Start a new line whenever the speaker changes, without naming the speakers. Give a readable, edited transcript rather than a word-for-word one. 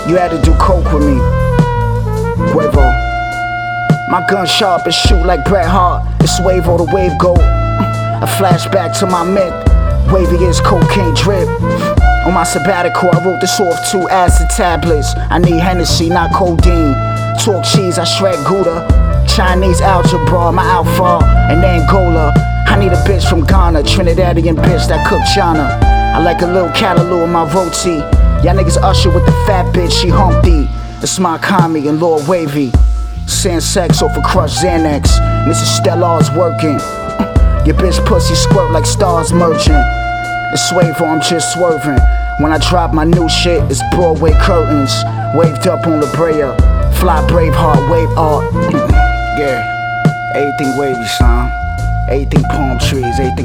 You had to do coke with me. Quavo. My gun sharp and shoot like Bret Hart. It's Wavo, the wave goat. A flashback to my myth. Wavy is cocaine drip. On my sabbatical, I wrote this off 2 acid tablets. I need Hennessy, not codeine. Talk cheese, I shred Gouda. Chinese algebra, my alpha, and Angola. I need a bitch from Ghana, Trinidadian bitch that cook chana. I like a little Callaloo in my roti. Y'all niggas usher with the fat bitch, she Humpty. It's my commie and Lord Wavy. Saying sex off a crushed Xanax. Mrs. Stellar's working. Your bitch pussy squirt like stars merging. It's Wavo, I'm just swerving. When I drop my new shit, it's Broadway curtains. Waved up on La Brea. Fly Braveheart, wave art. Yeah, everything wavy, son. Everything palm trees, everything